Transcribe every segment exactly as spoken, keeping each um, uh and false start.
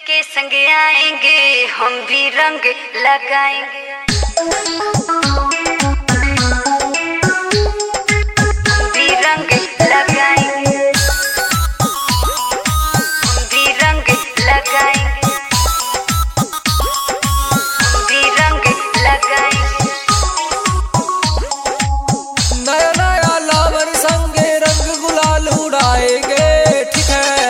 के संग आएंगे हम भी रंग लगाएंगे, हम भी रंग लगाएंगे, हम भी रंग लगाएंगे, हम भी रंग लगाएंगे। नया नया लावर संगे रंग गुलाल उड़ाएंगे, ठीक है।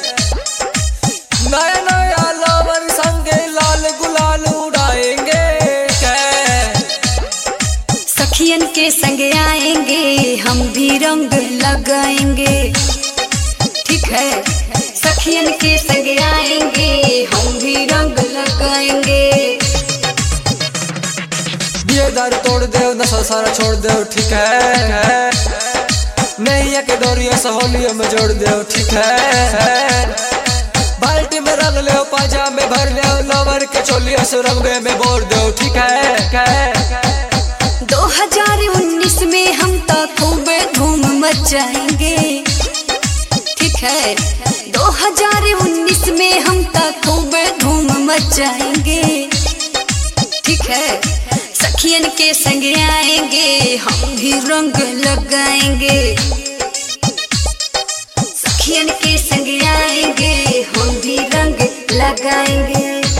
नया नया लावर संगे लाल गुलाल उड़ाएंगे, सखियन के संग आएंगे हम भी रंग लगाएंगे, ठीक है। सखियन के संग आएंगे हम भी रंग लगाएंगे। ये दार तोड़ दे नशा सारा छोड़ दे, ठीक है। नैया के डोरिया सहोलियों में जोड़ दे, ठीक है। बाल्टी में रंग ले पाजा में भर ले, लवर के चोलिया से रंगे में बोर दो, ठीक है। दो हजार उन्नीस में हम तो खूब धूम मचाएंगे, ठीक है। दो हजार उन्नीस में हम तो खूब धूम मचाएंगे, ठीक है। सखियन के संग आएंगे हम भी रंग लगाएंगे, सखियन के संग आएंगे हम भी रंग लगाएंगे।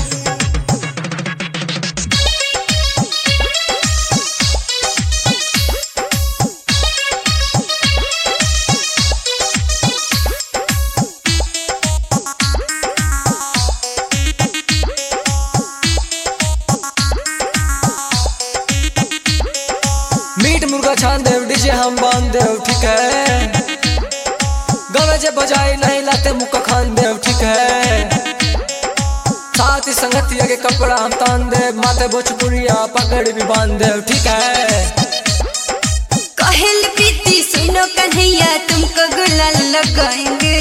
मीट मुर्गा छान देव डीजे हम बांध देव, ठीक है। गाना जे बजाए नहीं लाते मुक्का खान देव, ठीक है। साथ ही संगतिया के कपड़ा हम तान दे, माथे भोजपुरिया पगड़ भी बांध देव, ठीक है। कहल प्रीति सुनो कन्हैया तुमको गुलाल लगाएंगे,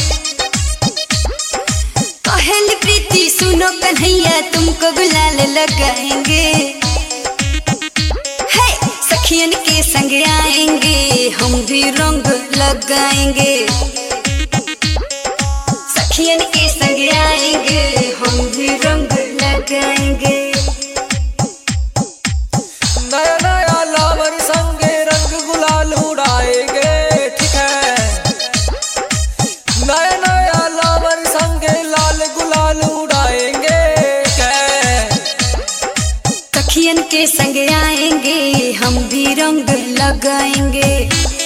कहल प्रीति सुनो कन्हैया तुमको गुलाल लगाएंगे। सखियन के संग आएंगे हम भी रंग लगाएंगे, सखियन के संग आएंगे हम भी रंग लगाएंगे। नया नया लावर संगे रंग गुलाल उड़ाएंगे, ठीक है। नया नया लावर संगे लाल गुलाल उड़ाएंगे, सखियन के संग आएंगे हम भी रंग लगाएंगे,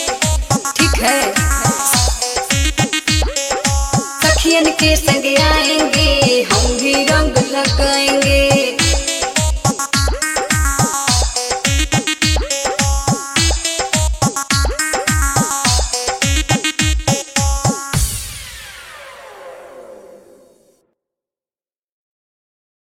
ठीक है। सखियन के संग आएंगे